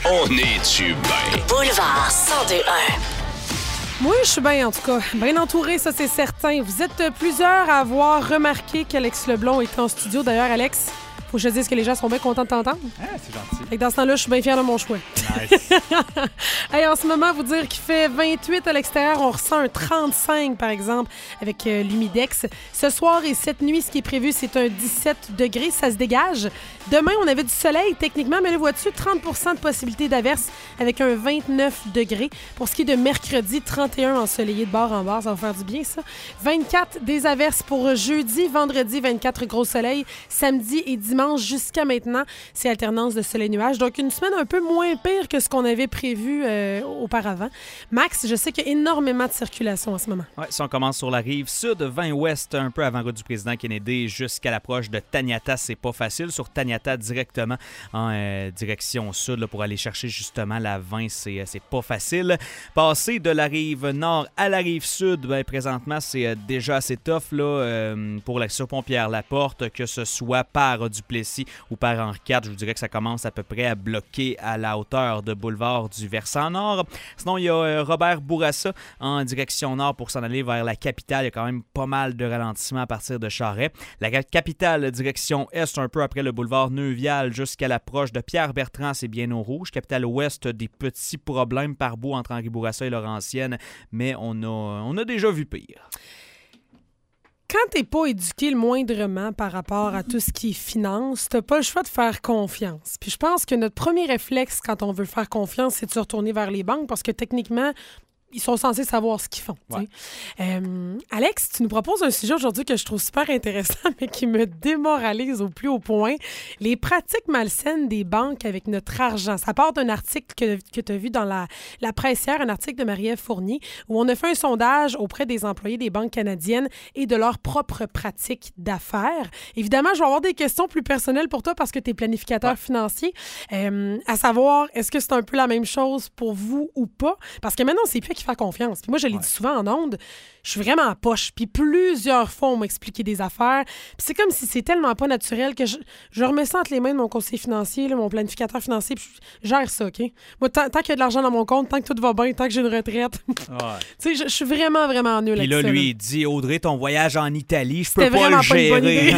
On est-tu bien? Boulevard 102.1. Moi, je suis bien, en tout cas. Bien entourée, ça, c'est certain. Vous êtes plusieurs à avoir remarqué qu'Alex Leblond était en studio. D'ailleurs, Alex, faut que je te dise que les gens sont bien contents de t'entendre. Ah, c'est gentil. Fait que dans ce temps-là, je suis bien fière de mon choix. Nice. Hey, en ce moment, vous dire qu'il fait 28 à l'extérieur, on ressent un 35, par exemple, avec l'humidex. Ce soir et cette nuit, ce qui est prévu, c'est un 17 degrés. Ça se dégage. Demain, on avait du soleil, techniquement, mais là, vois-tu, 30 de possibilité d'averse avec un 29 degrés. Pour ce qui est de mercredi, 31 ensoleillé de bord en bord. Ça va faire du bien, ça. 24 des averses pour jeudi. Vendredi, 24 gros soleil. Samedi et dimanche, jusqu'à maintenant, c'est alternance de soleil-nuage. Donc, une semaine un peu moins pire que ce qu'on avait prévu auparavant. Max, je sais qu'il y a énormément de circulation en ce moment. Oui, si on commence sur la rive sud, 20 ouest, un peu avant route du président Kennedy, jusqu'à l'approche de Taniata, c'est pas facile. Sur Taniata, directement en direction sud, là, pour aller chercher justement la 20, c'est pas facile. Passer de la rive nord à la rive sud, ben, présentement, c'est déjà assez tough là, pour la sur-pont Pierre-Laporte, que ce soit par Duplessis ou par Henri IV. Je vous dirais que ça commence à peu près à bloquer à la hauteur de boulevard du versant nord. Sinon, il y a Robert Bourassa en direction nord pour s'en aller vers la capitale. Il y a quand même pas mal de ralentissements à partir de Charest. La capitale, direction est, un peu après le boulevard Neuvial jusqu'à l'approche de Pierre-Bertrand, c'est bien au rouge. Capitale ouest, des petits problèmes par bout entre Henri Bourassa et Laurentienne, mais on a déjà vu pire. Quand t'es pas éduqué le moindrement par rapport à tout ce qui est finance, t'as pas le choix de faire confiance. Puis je pense que notre premier réflexe quand on veut faire confiance, c'est de se retourner vers les banques parce que techniquement, ils sont censés savoir ce qu'ils font. Ouais. Alex, tu nous proposes un sujet aujourd'hui que je trouve super intéressant, mais qui me démoralise au plus haut point. Les pratiques malsaines des banques avec notre argent. Ça part d'un article que tu as vu dans la presse hier, un article de Marie-Ève Fournier, où on a fait un sondage auprès des employés des banques canadiennes et de leurs propres pratiques d'affaires. Évidemment, je vais avoir des questions plus personnelles pour toi parce que tu es planificateur financier. À savoir, est-ce que c'est un peu la même chose pour vous ou pas? Parce que maintenant, c'est plus faire confiance. Puis moi, je l'ai dit souvent en ondes, je suis vraiment en poche. Puis plusieurs fois, on m'a expliqué des affaires. Puis c'est comme si c'est tellement pas naturel que je remets ça entre les mains de mon conseiller financier, là, mon planificateur financier, puis je gère ça, OK? Moi, tant qu'il y a de l'argent dans mon compte, tant que tout va bien, tant que j'ai une retraite, tu sais, je suis vraiment, vraiment nulle. Puis là, lui, il dit, Audrey, ton voyage en Italie, je peux C'était pas le gérer.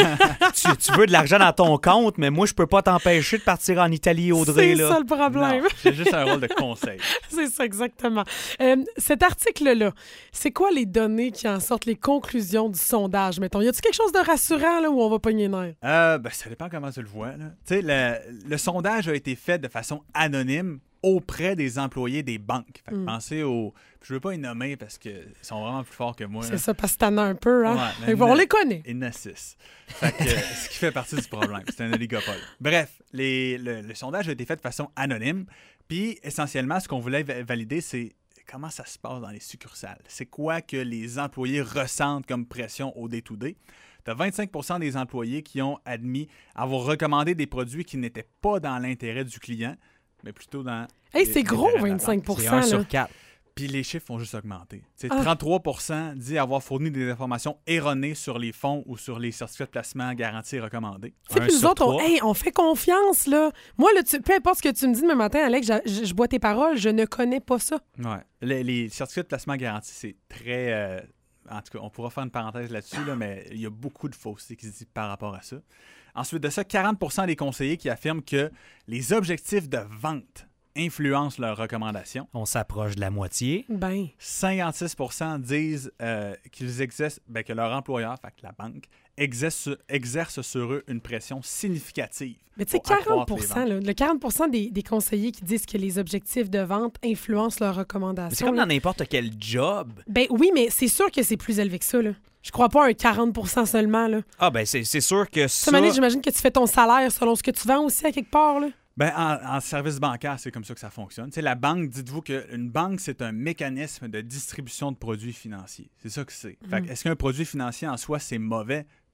Tu veux de l'argent dans ton compte, mais moi, je peux pas t'empêcher de partir en Italie, Audrey. C'est ça le problème. Non, c'est juste un rôle de conseil. C'est ça, exactement. Cet article-là, c'est quoi les données qui en sortent, les conclusions du sondage, mettons? Y a-t-il quelque chose de rassurant là, où on va pogner les nerfs? Ça dépend comment tu le vois. Tu sais, le sondage a été fait de façon anonyme auprès des employés des banques. Fait que pensez aux... Je veux pas les nommer parce qu'ils sont vraiment plus forts que moi. C'est ça, parce que t'en as un peu, hein? Ouais, on les connaît. Il y en a 6. Fait que, ce qui fait partie du problème. C'est un oligopole. Bref, le sondage a été fait de façon anonyme. Puis, essentiellement, ce qu'on voulait valider, c'est comment ça se passe dans les succursales. C'est quoi que les employés ressentent comme pression au day-to-day. Tu as 25% des employés qui ont admis avoir recommandé des produits qui n'étaient pas dans l'intérêt du client, mais plutôt dans... Hey, c'est gros, 25%. C'est 1 sur 4. Puis les chiffres ont juste augmenté. 33% dit avoir fourni des informations erronées sur les fonds ou sur les certificats de placement garantis et recommandés. Puis nous autres, on fait confiance, là. Moi, là, peu importe ce que tu me dis demain matin, Alex, je bois tes paroles, je ne connais pas ça. Ouais. Les certificats de placement garantis, c'est très... en tout cas, on pourra faire une parenthèse là-dessus, là, mais il y a beaucoup de fausseté qui se dit par rapport à ça. Ensuite de ça, 40% des conseillers qui affirment que les objectifs de vente influencent leurs recommandations. On s'approche de la moitié. 56% disent qu'ils exercent, que leur employeur, fait que la banque, exerce sur eux une pression significative. Mais tu sais, 40%, là, le 40% des conseillers qui disent que les objectifs de vente influencent leurs recommandations. C'est comme dans n'importe quel job. Ben oui, mais c'est sûr que c'est plus élevé que ça, là. Je crois pas un 40% seulement, là. Ah, ben c'est sûr que ça... Manière, j'imagine que tu fais ton salaire selon ce que tu vends aussi à quelque part, là. Ben, en service bancaire, c'est comme ça que ça fonctionne. T'sais, la banque, dites-vous qu'une banque, c'est un mécanisme de distribution de produits financiers. C'est ça que c'est. Fait que, est-ce qu'un produit financier en soi, c'est mauvais?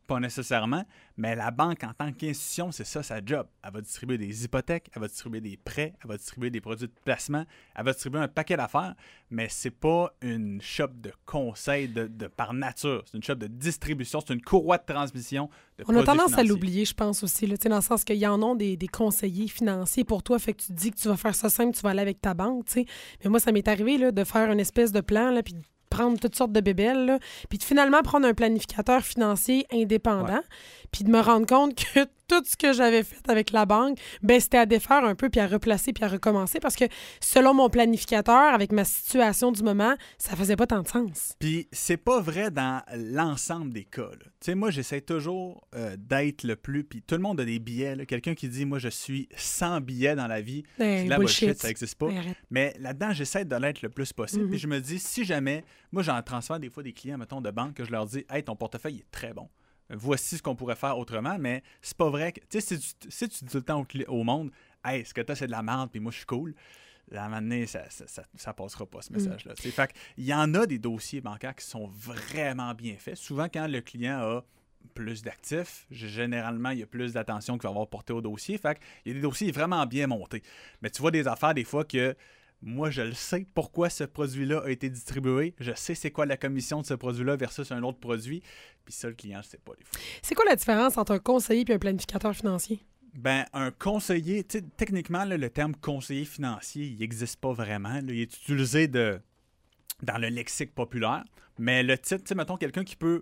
Pas nécessairement, mais la banque en tant qu'institution, c'est ça sa job. Elle va distribuer des hypothèques, elle va distribuer des prêts, elle va distribuer des produits de placement, elle va distribuer un paquet d'affaires, mais c'est pas une shop de conseil de par nature. C'est une shop de distribution, c'est une courroie de transmission de On a produits tendance à financiers. l'oublier, je pense aussi, là, dans le sens qu'il y en a des conseillers financiers pour toi, fait que tu te dis que tu vas faire ça simple, tu vas aller avec ta banque, tu sais. Mais moi, ça m'est arrivé là, de faire une espèce de plan, là, puis de prendre toutes sortes de bébelles, là, puis de finalement prendre un planificateur financier indépendant, puis de me rendre compte que tout ce que j'avais fait avec la banque, ben c'était à défaire un peu, puis à replacer, puis à recommencer, parce que selon mon planificateur, avec ma situation du moment, ça faisait pas tant de sens. Puis c'est pas vrai dans l'ensemble des cas. Tu sais, moi, j'essaie toujours d'être le plus... Puis tout le monde a des billets. Là. Quelqu'un qui dit « Moi, je suis sans billets dans la vie », c'est de la bullshit, ça n'existe pas. Mais là-dedans, j'essaie de l'être le plus possible. Puis je me dis, si jamais... Moi, j'en transfère des fois des clients, mettons, de banque, que je leur dis « Hey, ton portefeuille est très bon. Voici ce qu'on pourrait faire autrement. » Mais c'est pas vrai que... Tu sais, si tu dis tout le temps au monde « Hey, ce que t'as, c'est de la merde, puis moi, je suis cool. » À un moment donné, ça passera pas, ce message-là. Fait qu'il y en a des dossiers bancaires qui sont vraiment bien faits. Souvent, quand le client a plus d'actifs, généralement, il y a plus d'attention qu'il va avoir porté au dossier. Fait qu'il y a des dossiers vraiment bien montés. Mais tu vois des affaires, des fois, que moi, je le sais pourquoi ce produit-là a été distribué. Je sais c'est quoi la commission de ce produit-là versus un autre produit. Puis ça, le client, je ne sais pas des fois. C'est quoi la différence entre un conseiller et un planificateur financier? Ben, un conseiller, techniquement, là, le terme conseiller financier, il n'existe pas vraiment. Là, il est utilisé dans le lexique populaire. Mais le titre, mettons, quelqu'un qui peut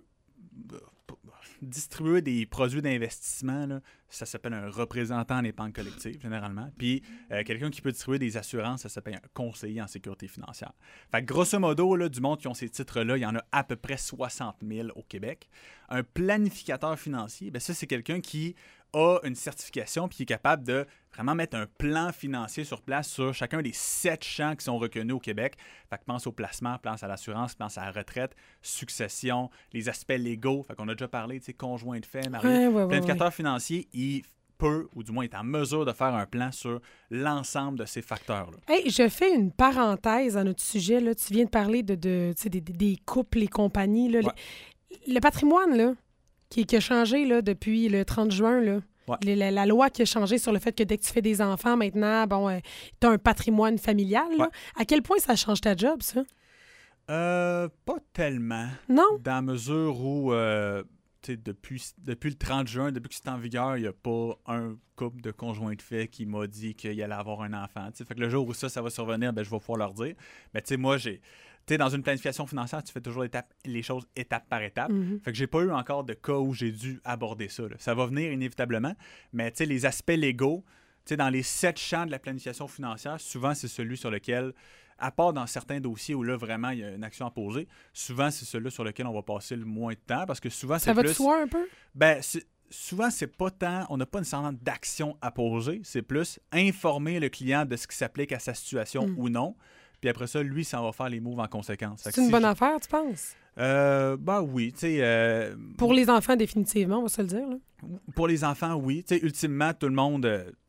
distribuer des produits d'investissement, là, ça s'appelle un représentant en épargne collective, généralement. Puis, quelqu'un qui peut distribuer des assurances, ça s'appelle un conseiller en sécurité financière. Fait que, grosso modo, là, du monde qui ont ces titres-là, il y en a à peu près 60 000 au Québec. Un planificateur financier, ben ça, c'est quelqu'un qui a une certification puis qui est capable de vraiment mettre un plan financier sur place sur chacun des 7 champs qui sont reconnus au Québec. Fait que pense au placement, pense à l'assurance, pense à la retraite, succession, les aspects légaux. Fait qu'on a déjà parlé, tu sais, conjoint de fait, marié. Planificateur financier, il peut, ou du moins est en mesure de faire un plan sur l'ensemble de ces facteurs-là. Hey, je fais une parenthèse à notre sujet. Là. Tu viens de parler des couples, les compagnies. Là. Le patrimoine, là, qui a changé là, depuis le 30 juin, là. La loi qui a changé sur le fait que dès que tu fais des enfants, maintenant, tu as un patrimoine familial. Là. À quel point ça change ta job, ça? Pas tellement. Non? Dans la mesure où, depuis le 30 juin, depuis que c'est en vigueur, il n'y a pas un couple de conjoints de fait qui m'a dit qu'il allait avoir un enfant. T'sais. Fait que le jour où ça va survenir, ben, je vais pouvoir leur dire. Mais tu sais, moi, dans une planification financière, tu fais toujours les choses étape par étape. Fait que j'ai pas eu encore de cas où j'ai dû aborder ça. Là. Ça va venir inévitablement, mais les aspects légaux, dans les 7 champs de la planification financière, souvent c'est celui sur lequel, à part dans certains dossiers où là vraiment il y a une action à poser, souvent c'est celui sur lequel on va passer le moins de temps parce que souvent c'est plus... Ça va de soi un peu? Ben, souvent, c'est pas tant, on n'a pas nécessairement d'action à poser, c'est plus informer le client de ce qui s'applique à sa situation ou non. Puis après ça, lui, ça va faire les moves en conséquence. C'est une bonne affaire, tu penses? Ben oui, tu sais... Pour les enfants, définitivement, on va se le dire. Là. Pour les enfants, oui. Tu sais, ultimement, tout le monde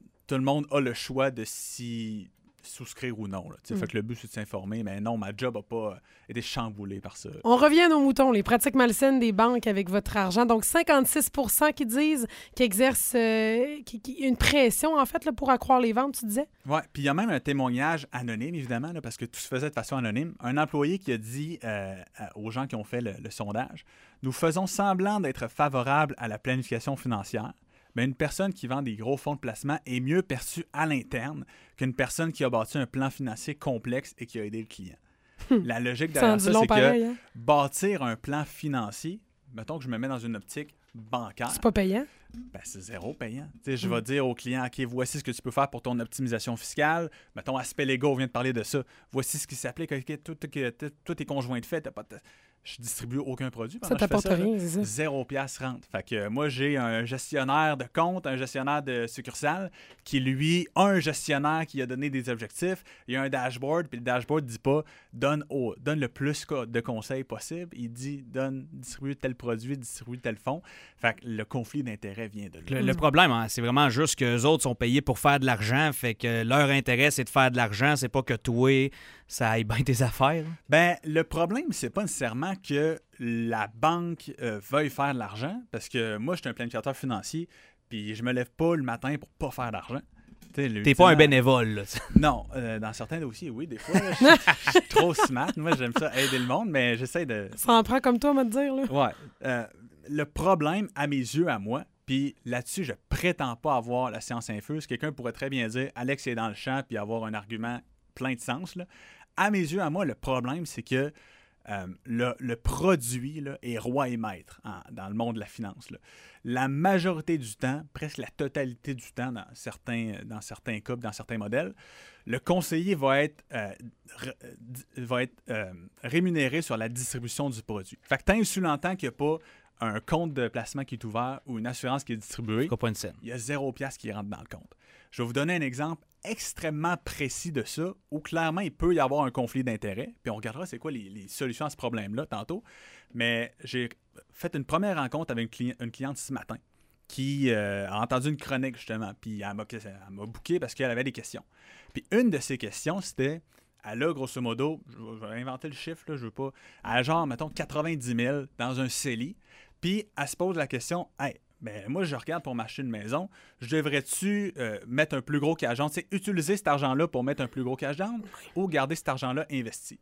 a le choix de s'y souscrire ou non. Fait que le but, c'est de s'informer. Mais non, ma job n'a pas été chamboulée par ça. On revient aux moutons, les pratiques malsaines des banques avec votre argent. Donc, 56 % qui disent qu'ils exercent une pression, en fait, là, pour accroître les ventes, tu disais? Oui, puis il y a même un témoignage anonyme, évidemment, là, parce que tout se faisait de façon anonyme. Un employé qui a dit aux gens qui ont fait le sondage, « Nous faisons semblant d'être favorables à la planification financière. » Mais une personne qui vend des gros fonds de placement est mieux perçue à l'interne qu'une personne qui a bâti un plan financier complexe et qui a aidé le client. La logique derrière ça, c'est que bâtir un plan financier, mettons que je me mets dans une optique bancaire. C'est pas payant? Ben, c'est zéro payant. Je vais dire au client, OK, voici ce que tu peux faire pour ton optimisation fiscale. Mettons, aspect légaux, on vient de parler de ça. Voici ce qui s'applique. OK, tout est conjoint de fait. Je distribue aucun produit. Ça t'apporte rien, c'est ça? 0 piastre rentre. Fait que moi, j'ai un gestionnaire de compte, un gestionnaire de succursale qui, lui, a un gestionnaire qui a donné des objectifs. Il y a un dashboard, puis le dashboard ne dit pas donne le plus de conseils possible. Il dit distribue tel produit, distribue tel fonds. Fait que le conflit d'intérêt vient de là. Le problème, c'est vraiment juste qu'eux autres sont payés pour faire de l'argent. Fait que leur intérêt, c'est de faire de l'argent. C'est pas que toi, ça aille bien tes affaires. Ben, le problème, c'est pas nécessairement que la banque veuille faire de l'argent, parce que moi, je suis un planificateur financier, puis je me lève pas le matin pour pas faire d'argent. T'es pas un bénévole, là. Non, dans certains dossiers, oui, des fois, là, je suis trop smart. Moi, j'aime ça aider le monde, mais j'essaie de... Ça en prend comme toi, on va te dire, là. Ouais. Le problème, à mes yeux, à moi, puis là-dessus, je prétends pas avoir la science infuse. Quelqu'un pourrait très bien dire « Alex est dans le champ » puis avoir un argument plein de sens, là. À mes yeux, à moi, le problème, c'est que le produit là, est roi et maître dans le monde de la finance. Là. La majorité du temps, presque la totalité du temps dans certains cas, dans certains modèles, le conseiller va être rémunéré sur la distribution du produit. Fait que tant et sous-l'entend qu'il n'y a pas un compte de placement qui est ouvert ou une assurance qui est distribuée, il y a 0$ qui rentre dans le compte. Je vais vous donner un exemple extrêmement précis de ça, où clairement, il peut y avoir un conflit d'intérêts. Puis on regardera c'est quoi les solutions à ce problème-là tantôt. Mais j'ai fait une première rencontre avec une cliente ce matin qui a entendu une chronique, justement. Puis elle m'a booké parce qu'elle avait des questions. Puis une de ces questions, c'était, elle a grosso modo, je vais inventer le chiffre, là, je veux pas, elle a genre, mettons, 90 000 dans un CELI. Puis elle se pose la question, « Hey, ben, moi, je regarde pour m'acheter une maison. Je devrais-tu mettre un plus gros cash down? C'est utiliser cet argent-là pour mettre un plus gros cash down ou garder cet argent-là investi?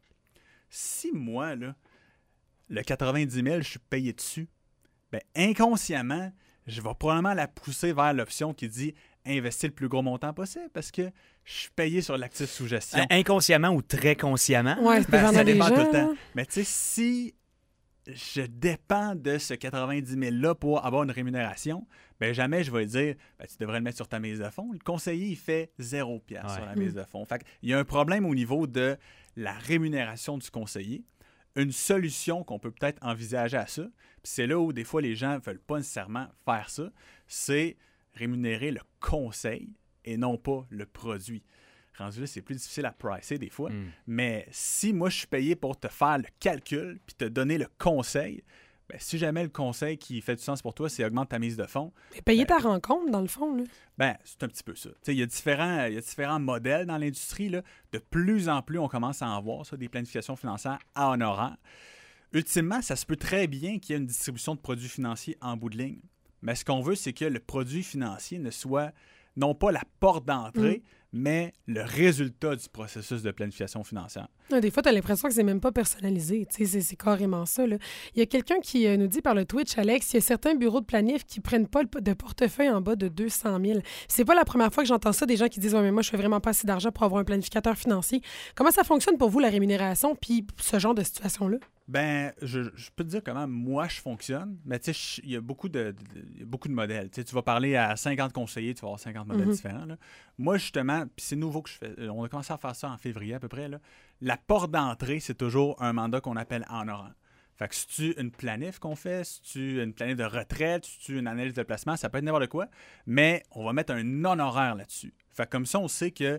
Si moi, là, le 90 000, je suis payé dessus, ben, inconsciemment, je vais probablement la pousser vers l'option qui dit investir le plus gros montant possible parce que je suis payé sur l'actif sous gestion. Inconsciemment ou très consciemment? Ouais, ça dépend tout le temps. Mais tu sais, si je dépends de ce 90 000-là pour avoir une rémunération, ben jamais je vais dire ben, tu devrais le mettre sur ta mise de fonds. Le conseiller, il fait 0$ sur la mise de fonds. Fait il y a un problème au niveau de la rémunération du conseiller. Une solution qu'on peut peut-être envisager à ça, puis c'est là où des fois les gens ne veulent pas nécessairement faire ça, c'est rémunérer le conseil et non pas le produit. Rendu là, c'est plus difficile à pricer des fois. Mais si moi, je suis payé pour te faire le calcul puis te donner le conseil, ben, si jamais le conseil qui fait du sens pour toi, c'est augmente ta mise de fonds. Mais payer ta rencontre, dans le fond, là. Ben, c'est un petit peu ça. Il y a différents modèles dans l'industrie. Là. De plus en plus, on commence à en voir ça, des planifications financières à honoraires. Ultimement, ça se peut très bien qu'il y ait une distribution de produits financiers en bout de ligne. Mais ce qu'on veut, c'est que le produit financier ne soit non pas la porte d'entrée, mais le résultat du processus de planification financière. Des fois, tu as l'impression que c'est même pas personnalisé. C'est carrément ça. Là. Il y a quelqu'un qui nous dit par le Twitch, Alex, il y a certains bureaux de planif qui prennent pas de portefeuille en bas de 200 000. C'est pas la première fois que j'entends ça, des gens qui disent « Ouais, mais moi, je fais vraiment pas assez d'argent pour avoir un planificateur financier. » Comment ça fonctionne pour vous, la rémunération, puis ce genre de situation-là? Ben, je peux te dire comment moi je fonctionne, mais tu sais, il y a beaucoup de modèles. Tu vas parler à 50 conseillers, tu vas avoir 50 modèles différents. Là. Moi, justement, puis c'est nouveau que je fais, on a commencé à faire ça en février à peu près, là. La porte d'entrée, c'est toujours un mandat qu'on appelle en horaire. Fait que si tu une planif qu'on fait, si tu une planif de retraite, si tu une analyse de placement, ça peut être n'importe quoi, mais on va mettre un non-horaire là-dessus. Fait que comme ça, on sait que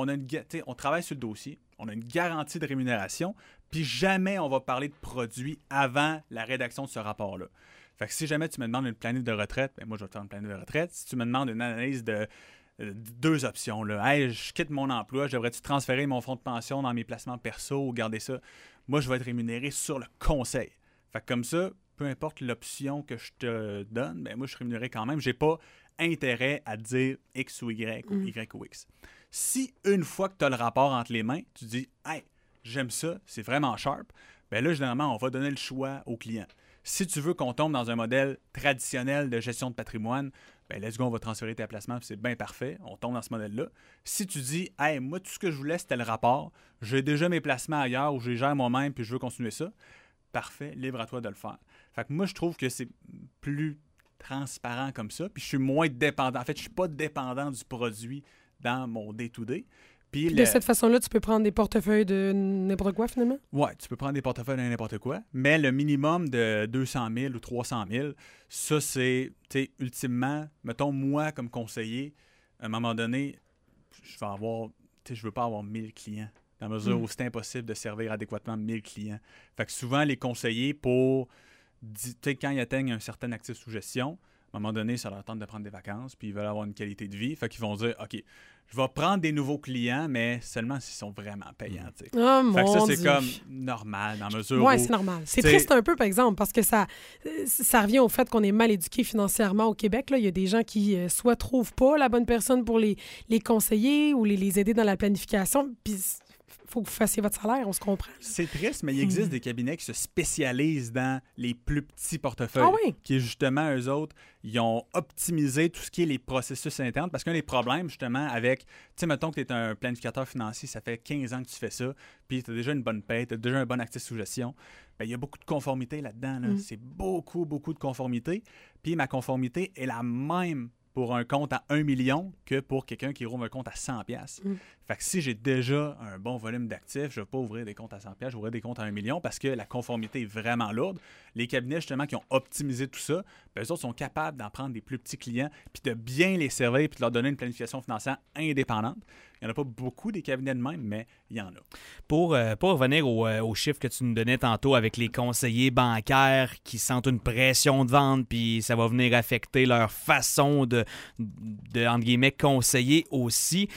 on travaille sur le dossier, on a une garantie de rémunération, puis jamais on va parler de produits avant la rédaction de ce rapport-là. Fait que si jamais tu me demandes une planif de retraite, ben moi je vais te faire une planif de retraite. Si tu me demandes une analyse de deux options, là, hey, je quitte mon emploi, je devrais-tu transférer mon fonds de pension dans mes placements perso ou garder ça? Moi, je vais être rémunéré sur le conseil. Fait que comme ça, peu importe l'option que je te donne, ben moi je suis rémunéré quand même. J'ai pas intérêt à dire X ou Y ou Y ou X. Si une fois que tu as le rapport entre les mains, tu dis « Hey, j'aime ça, c'est vraiment sharp », bien là, généralement, on va donner le choix au client. Si tu veux qu'on tombe dans un modèle traditionnel de gestion de patrimoine, bien let's go, on va transférer tes placements, puis c'est bien parfait, on tombe dans ce modèle-là. Si tu dis « Hey, moi, tout ce que je voulais, c'était le rapport, j'ai déjà mes placements ailleurs ou je les gère moi-même, puis je veux continuer ça », parfait, libre à toi de le faire. Fait que moi, je trouve que c'est plus transparent comme ça, puis je suis moins dépendant. En fait, je ne suis pas dépendant du produit dans mon day-to-day. Puis de cette façon-là, tu peux prendre des portefeuilles de n'importe quoi, finalement? Oui, tu peux prendre des portefeuilles de n'importe quoi, mais le minimum de 200 000 ou 300 000, ça, c'est, tu sais, ultimement, mettons, moi, comme conseiller, à un moment donné, je veux pas avoir 1000 clients, dans la mesure où c'est impossible de servir adéquatement 1000 clients. Fait que souvent, les conseillers, quand ils atteignent un certain actif sous gestion, à un moment donné, ça leur tente de prendre des vacances, puis ils veulent avoir une qualité de vie. Fait qu'ils vont dire, OK, je vais prendre des nouveaux clients, mais seulement s'ils sont vraiment payants. Tu sais. Oh Fait que ça, mon c'est Dieu. comme normal dans mesure Oui, où... c'est normal. C'est t'sais- triste un peu, par exemple, parce que ça revient au fait qu'on est mal éduqué financièrement au Québec. Là. Il y a des gens qui soit trouvent pas la bonne personne pour les conseiller ou les aider dans la planification, puis il faut que vous fassiez votre salaire, on se comprend. C'est triste, mais il existe des cabinets qui se spécialisent dans les plus petits portefeuilles. Ah oui? Qui, justement, eux autres, ils ont optimisé tout ce qui est les processus internes. Parce qu'un des problèmes, justement, avec... Tu sais, mettons que tu es un planificateur financier, ça fait 15 ans que tu fais ça, puis tu as déjà une bonne paie, tu as déjà un bon actif sous gestion. Bien, il y a beaucoup de conformité là-dedans. Là. C'est beaucoup, beaucoup de conformité. Puis ma conformité est la même pour un compte à 1 million que pour quelqu'un qui rouvre un compte à 100 pièces. Fait que si j'ai déjà un bon volume d'actifs, je ne vais pas ouvrir des comptes à 100 pièces, je vais ouvrir des comptes à 1 million parce que la conformité est vraiment lourde. Les cabinets, justement, qui ont optimisé tout ça, ben, eux autres sont capables d'en prendre des plus petits clients puis de bien les servir puis de leur donner une planification financière indépendante. Il n'y en a pas beaucoup des cabinets de même, mais il y en a. Pour revenir aux chiffres que tu nous donnais tantôt avec les conseillers bancaires qui sentent une pression de vente, puis ça va venir affecter leur façon de entre guillemets, conseiller aussi.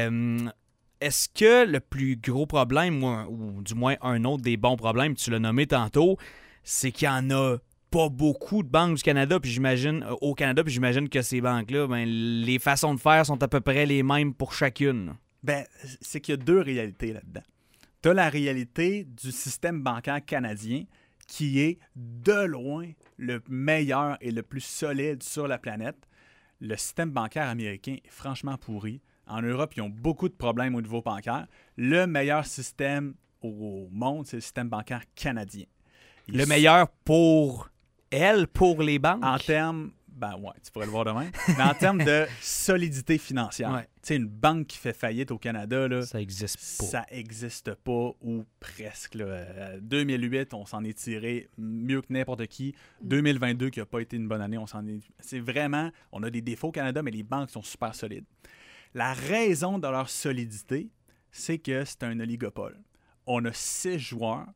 Est-ce que le plus gros problème, ou du moins un autre des bons problèmes, tu l'as nommé tantôt, c'est qu'il y en a pas beaucoup de banques du Canada, puis au Canada, puis j'imagine que ces banques-là, ben, les façons de faire sont à peu près les mêmes pour chacune. Ben, c'est qu'il y a deux réalités là-dedans. Tu as la réalité du système bancaire canadien qui est de loin le meilleur et le plus solide sur la planète. Le système bancaire américain est franchement pourri. En Europe, ils ont beaucoup de problèmes au niveau bancaire. Le meilleur système au monde, c'est le système bancaire canadien. Le meilleur pour les banques? En termes, ben ouais, tu pourrais le voir demain, mais en termes de solidité financière. Ouais. Tu sais, une banque qui fait faillite au Canada, là, Ça existe pas. ça n'existe pas ou presque. Là. 2008, on s'en est tiré mieux que n'importe qui. 2022, qui n'a pas été une bonne année, c'est vraiment, on a des défauts au Canada, mais les banques sont super solides. La raison de leur solidité, c'est que c'est un oligopole. On a 6 joueurs,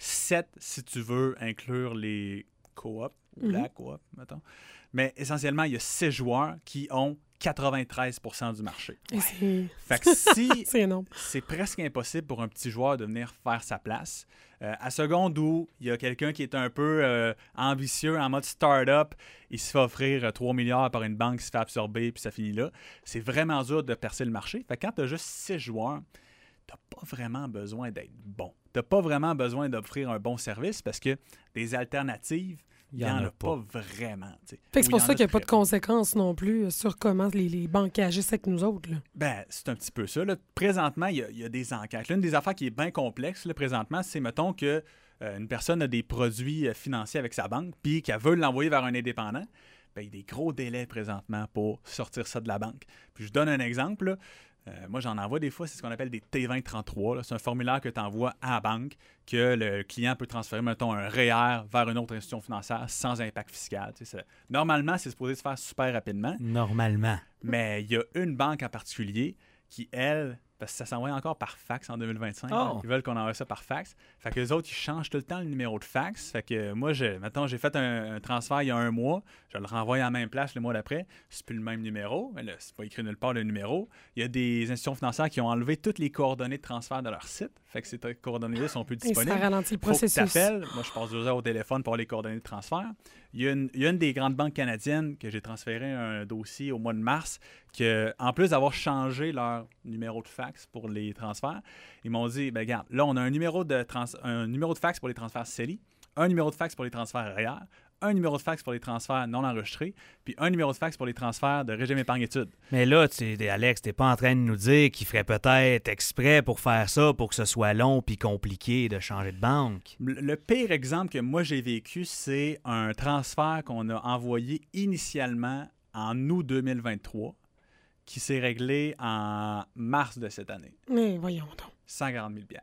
7 si tu veux inclure les coop, ou la coop, mettons. Mais essentiellement, il y a 6 joueurs qui ont 93% du marché. Et Fait que si c'est énorme. c'est presque impossible pour un petit joueur de venir faire sa place, à seconde où il y a quelqu'un qui est un peu ambitieux en mode start-up, il se fait offrir 3 milliards par une banque qui se fait absorber puis ça finit là. C'est vraiment dur de percer le marché. Fait que quand tu as juste 6 joueurs, tu n'as pas vraiment besoin d'être bon. Tu n'as pas vraiment besoin d'offrir un bon service parce que des alternatives, il n'y en a pas vraiment. Fait que c'est pour ça qu'il n'y a pas de conséquences non plus sur comment les banques agissent avec nous autres. Là. Ben, c'est un petit peu ça. Là. Présentement, il y a des enquêtes. L'une des affaires qui est bien complexe là, présentement, c'est, mettons, que une personne a des produits financiers avec sa banque puis qu'elle veut l'envoyer vers un indépendant. Ben, il y a des gros délais présentement pour sortir ça de la banque. Puis je donne un exemple. Là. Moi, j'en envoie des fois, c'est ce qu'on appelle des T2033. Là. C'est un formulaire que tu envoies à la banque que le client peut transférer, mettons, un REER vers une autre institution financière sans impact fiscal. Tu sais, normalement, c'est supposé se faire super rapidement. Normalement. Mais il y a une banque en particulier qui, elle, parce que ça s'envoie encore par fax en 2025. Oh. Ils veulent qu'on envoie ça par fax. Fait que les autres, ils changent tout le temps le numéro de fax. Fait que moi, mettons, j'ai fait un transfert il y a un mois. Je le renvoie à la même place le mois d'après. C'est plus le même numéro. Mais là, c'est pas écrit nulle part le numéro. Il y a des institutions financières qui ont enlevé toutes les coordonnées de transfert de leur site. Fait que ces coordonnées-là sont plus disponibles. Et ça ralentit le Faut que processus. t'appelles. Moi, je passe 2 heures au téléphone pour avoir les coordonnées de transfert. Il y a une des grandes banques canadiennes que j'ai transféré un dossier au mois de mars que, en plus d'avoir changé leur numéro de fax pour les transferts, ils m'ont dit, ben regarde, là, on a un numéro de fax pour les transferts CELI, un numéro de fax pour les transferts REER, un numéro de fax pour les transferts non enregistrés, puis un numéro de fax pour les transferts de régime épargne-études. Mais là, Alex, t'es pas en train de nous dire qu'il ferait peut-être exprès pour faire ça, pour que ce soit long puis compliqué de changer de banque. Le pire exemple que moi j'ai vécu, c'est un transfert qu'on a envoyé initialement en août 2023, qui s'est réglé en mars de cette année. Mais voyons donc. 140 000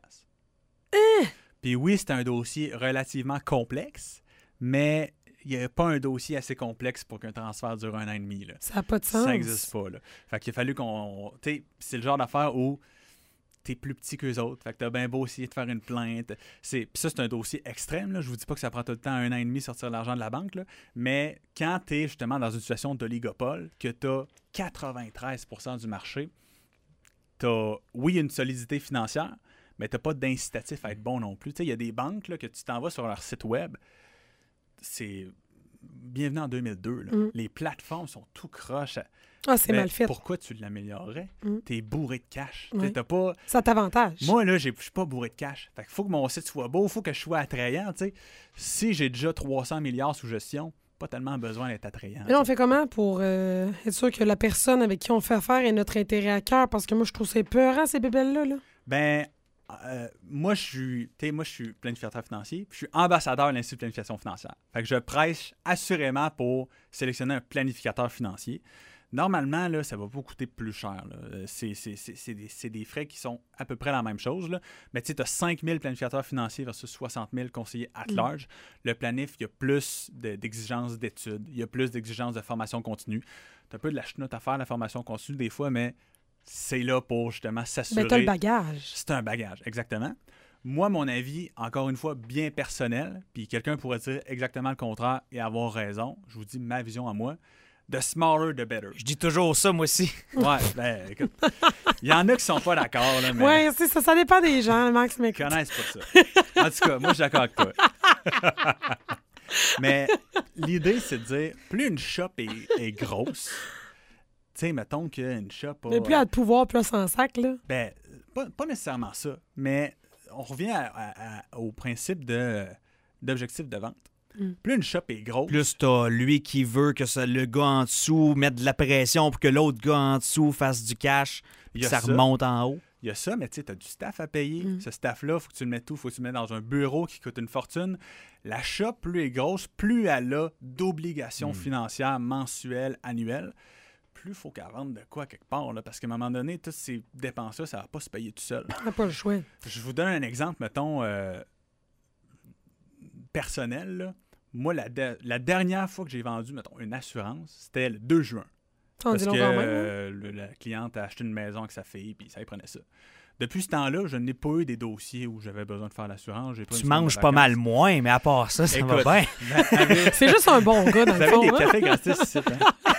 Puis oui, c'est un dossier relativement complexe, mais il n'y a pas un dossier assez complexe pour qu'un transfert dure 1 an et demi. Là. Ça n'a pas de sens. Ça n'existe pas. Là. Fait qu'il a fallu qu'on... C'est le genre d'affaire où t'es plus petit qu'eux autres. Fait que t'as bien beau essayer de faire une plainte. Puis ça, c'est un dossier extrême. Là. Je vous dis pas que ça prend tout le temps 1 an et demi sortir l'argent de la banque. Là. Mais quand t'es justement dans une situation d'oligopole, que t'as 93% du marché, t'as, oui, une solidité financière, mais t'as pas d'incitatif à être bon non plus. Tu sais, il y a des banques là, que tu t'en vas sur leur site web, c'est... Bienvenue en 2002. Là. Les plateformes sont tout croches. Ah, c'est mal fait. Pourquoi tu l'améliorerais? T'es bourré de cash. Oui. T'as pas... Ça t'avantage. Moi, là, je suis pas bourré de cash. Fait qu'il faut que mon site soit beau, il faut que je sois attrayant. T'sais. Si j'ai déjà 300 milliards sous gestion, pas tellement besoin d'être attrayant. Mais là, on fait comment pour être sûr que la personne avec qui on fait affaire ait notre intérêt à cœur? Parce que moi, je trouve ça épeurant, ces bébelles-là. Là. Ben, moi, je suis planificateur financier, puis je suis ambassadeur de l'Institut de planification financière. Fait que je prêche assurément pour sélectionner un planificateur financier. Normalement, là, ça va pas coûter plus cher. Là. C'est des frais qui sont à peu près la même chose. Là. Mais tu sais, tu as 5 000 planificateurs financiers versus 60 000 conseillers at large. Le planif, il y a plus d'exigences d'études, il y a plus d'exigences de formation continue. Tu as un peu de la chenoute à faire, la formation continue des fois, mais c'est là pour justement s'assurer. Mais tu as le bagage. C'est un bagage, exactement. Moi, mon avis, encore une fois, bien personnel, puis quelqu'un pourrait dire exactement le contraire et avoir raison. Je vous dis ma vision à moi. The smaller, the better. Je dis toujours ça, moi aussi. Ouais, ben, écoute, il y en a qui sont pas d'accord, là, mais... Oui, ça dépend des gens, Max, mais Ils connaissent pas ça. En tout cas, moi, je suis d'accord avec toi. Mais l'idée, c'est de dire, plus une shop est grosse, tu sais, mettons qu'une shop a... Mais plus elle a de pouvoir, plus elle s'en sac, là. Ben, pas nécessairement ça, mais on revient au principe d'objectif de vente. Plus une shop est grosse... Plus t'as lui qui veut que le gars en dessous mette de la pression pour que l'autre gars en dessous fasse du cash, puis ça remonte en haut. Il y a ça, mais tu sais, tu as du staff à payer. Ce staff-là, il faut que tu le mettes où? Il faut que tu le mettes dans un bureau qui coûte une fortune. La shop, plus elle est grosse, plus elle a d'obligations financières mensuelles, annuelles. Plus il faut qu'elle vende de quoi quelque part. Là, parce qu'à un moment donné, toutes ces dépenses-là, ça ne va pas se payer tout seul. On n'a pas le choix. Je vous donne un exemple, mettons, personnel. Là. Moi, la dernière fois que j'ai vendu, mettons, une assurance, c'était le 2 juin. Parce que la cliente a acheté une maison avec sa fille, puis ça y prenait ça. Depuis ce temps-là, je n'ai pas eu des dossiers où j'avais besoin de faire l'assurance. Tu manges pas mal moins, mais à part ça, ça va bien. C'est juste un bon gars, dans le fond. Vous avez des cafés gratis ici, hein?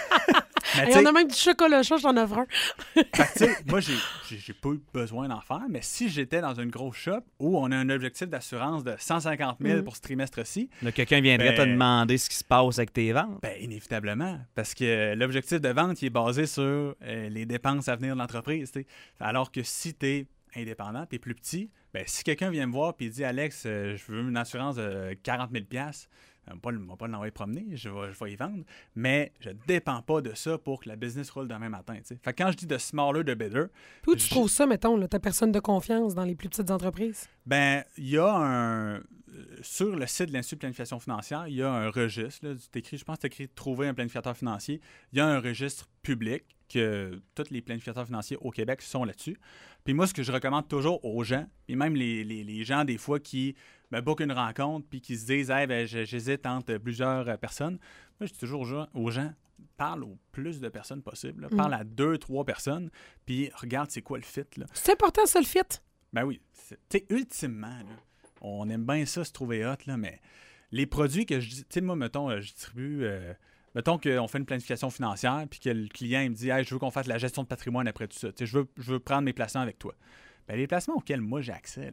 Il y en a même du chocolat chaud, j'en offre un. Fait que, tu sais, moi, j'ai pas eu besoin d'en faire, mais si j'étais dans une grosse shop où on a un objectif d'assurance de 150 000 pour ce trimestre-ci... Là, quelqu'un viendrait te demander ce qui se passe avec tes ventes. Ben, inévitablement, parce que l'objectif de vente, il est basé sur les dépenses à venir de l'entreprise, t'sais. Alors que si tu es indépendant, tu es plus petit, ben, si quelqu'un vient me voir et dit « Alex, je veux une assurance de 40 000 je ne vais pas l'envoyer promener, je vais y vendre, mais je ne dépends pas de ça pour que la business roule demain matin. T'sais. Fait que quand je dis de smaller, de better... Puis où tu trouves ça, mettons, là, ta personne de confiance dans les plus petites entreprises? Ben, il y a sur le site de l'Institut de planification financière, il y a un registre. Là, je pense que tu écrit « Trouver un planificateur financier ». Il y a un registre public que tous les planificateurs financiers au Québec sont là-dessus. Puis moi, ce que je recommande toujours aux gens, et même les gens des fois qui bookent une rencontre puis qui se disent hey, ben, j'hésite entre plusieurs personnes, moi, je dis toujours aux gens, parle au plus de personnes possible. Là. Parle à 2-3 personnes, puis regarde c'est quoi le fit. Là. C'est important, ça, le fit? Ben oui. Tu sais, ultimement, là, on aime bien ça, se trouver hot, là, mais les produits que je dis, tu sais, moi, mettons, je distribue... mettons qu'on fait une planification financière puis que le client il me dit hey, je veux qu'on fasse la gestion de patrimoine après tout ça. Je veux prendre mes placements avec toi. Ben, les placements auxquels moi j'ai accès,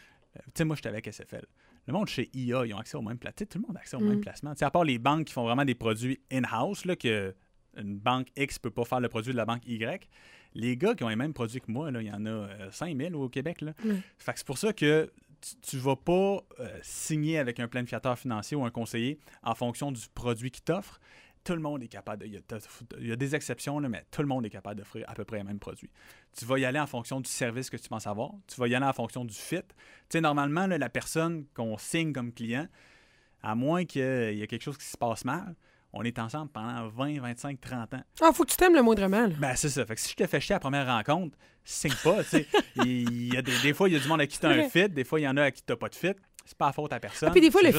moi j'étais avec SFL. Le monde chez IA, ils ont accès au même placement. Tout le monde a accès au même placement. À part les banques qui font vraiment des produits in-house, là, que une banque X ne peut pas faire le produit de la banque Y. Les gars qui ont les mêmes produits que moi, là, il y en a 5000 au Québec. Là. Fait que c'est pour ça que tu ne vas pas signer avec un planificateur financier ou un conseiller en fonction du produit qu'il t'offre. Tout le monde est capable il y a des exceptions, là, mais tout le monde est capable d'offrir à peu près le même produit. Tu vas y aller en fonction du service que tu penses avoir. Tu vas y aller en fonction du fit. Tu sais, normalement, là, la personne qu'on signe comme client, à moins qu'il y ait quelque chose qui se passe mal, on est ensemble pendant 20, 25, 30 ans. Ah, faut que tu t'aimes le moindrement. Là. Ben, c'est ça. Fait que si je te fais chier à la première rencontre, signe pas, tu sais. Il y a des fois, il y a du monde à qui tu as un fit. Des fois, il y en a à qui tu n'as pas de fit. C'est pas la faute à personne. Ah, puis des fois, le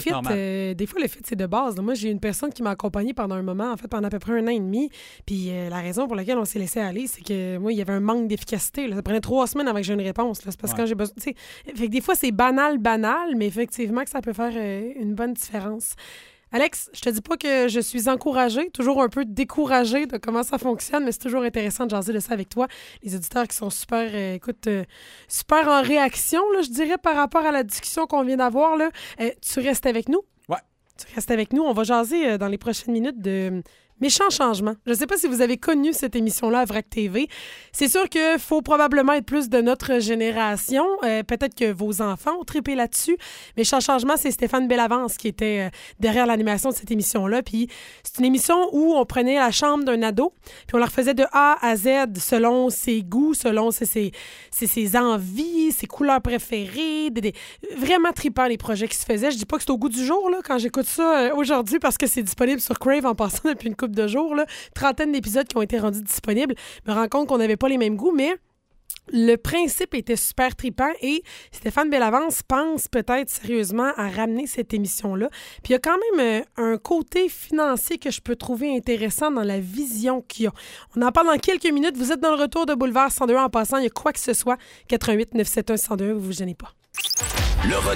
fit, c'est de base. Moi, j'ai une personne qui m'a accompagnée pendant un moment, en fait, pendant à peu près 1 an et demi. Puis la raison pour laquelle on s'est laissé aller, c'est que moi, il y avait un manque d'efficacité. Là. Ça prenait 3 semaines avant que j'ai une réponse. Là. C'est parce que quand j'ai besoin. Fait que des fois, c'est banal, mais effectivement que ça peut faire une bonne différence. Alex, je te dis pas que je suis encouragée, toujours un peu découragée de comment ça fonctionne, mais c'est toujours intéressant de jaser de ça avec toi. Les auditeurs qui sont super, super en réaction, là, je dirais, par rapport à la discussion qu'on vient d'avoir. Là. Tu restes avec nous? Ouais. Tu restes avec nous. On va jaser dans les prochaines minutes de Méchants changements. Je ne sais pas si vous avez connu cette émission-là à VRAC TV. C'est sûr qu'il faut probablement être plus de notre génération. Peut-être que vos enfants ont trippé là-dessus. Méchants changements, c'est Stéphane Bellavance qui était derrière l'animation de cette émission-là. Puis c'est une émission où on prenait la chambre d'un ado, puis on la refaisait de A à Z selon ses goûts, selon ses envies, ses couleurs préférées. Vraiment trippant les projets qui se faisaient. Je dis pas que c'est au goût du jour là, quand j'écoute ça aujourd'hui parce que c'est disponible sur Crave en passant depuis une couple de jours. Là. 30 d'épisodes qui ont été rendus disponibles. Je me rends compte qu'on n'avait pas les mêmes goûts, mais le principe était super trippant et Stéphane Bellavance pense peut-être sérieusement à ramener cette émission-là. Puis il y a quand même un côté financier que je peux trouver intéressant dans la vision qu'il y a. On en parle dans quelques minutes. Vous êtes dans le retour de Boulevard 102 en passant. Il y a quoi que ce soit. 88 971 102, vous vous gênez pas. Le